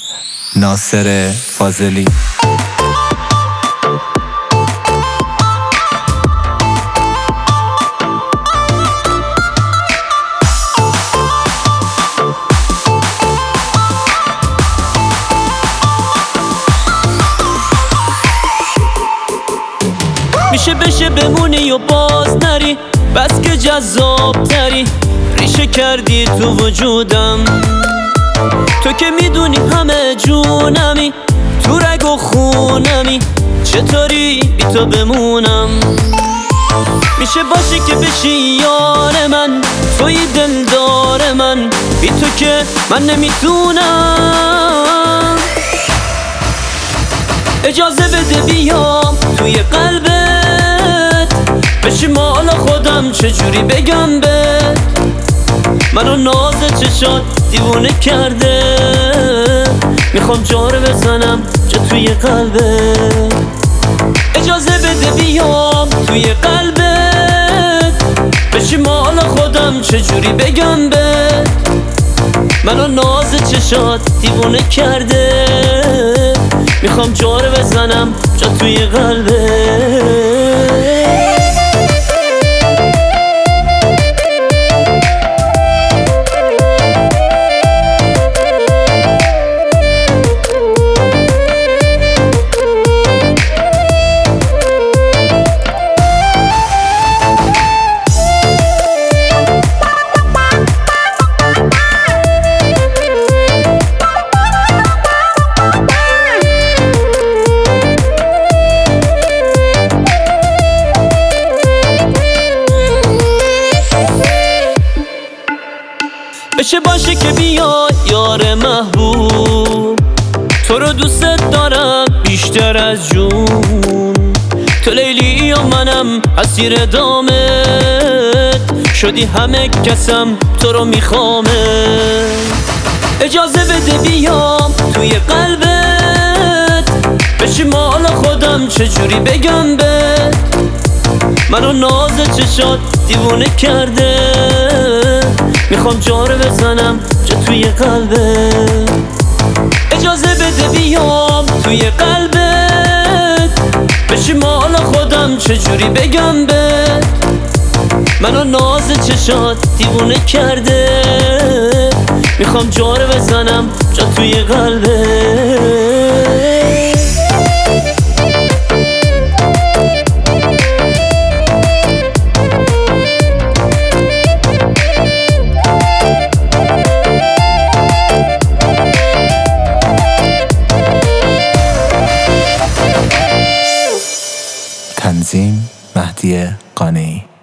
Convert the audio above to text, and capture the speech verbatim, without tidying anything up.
ناصر فاضلی. میشه بشه بمونی و باز نری، بس که جذاب تری ریشه کردی تو وجودم. تو که میدونی همه جونمی، تو رگ و خونمی، چطوری بی تو بمونم؟ میشه باشه که بشی یار من، توی دلدار من، بی تو که من نمیتونم. اجازه بده بیام توی قلبت، بشی مال خودم چجوری بگم بهت. منو ناز چشات دیوونه کرده، میخوام جار بزنم جا توی قلبت. اجازه بده بیام توی قلبت، بشی مال خودم چجوری بگم بهت. منو ناز چشات دیوونه کرده، میخوام جار بزنم جا توی قلبت. بشه باشه که بیای یار محبوب، تو رو دوست دارم بیشتر از جون. تو لیلی یا منم اسیر دامت، شدی همه کسم تو رو میخوامه. اجازه بده بیام توی قلبت، بشی مال خودم چجوری بگم بهت. منو ناز چشات دیوونه کرده، میخوام جار بزنم جا توی قلبت. اجازه بده بیام توی قلبت، بشی مال خودم چجوری بگم بهت. منو ناز چشات دیوونه کرده، میخوام جار بزنم جا توی قلبت. تنظیم مهدی قانعی.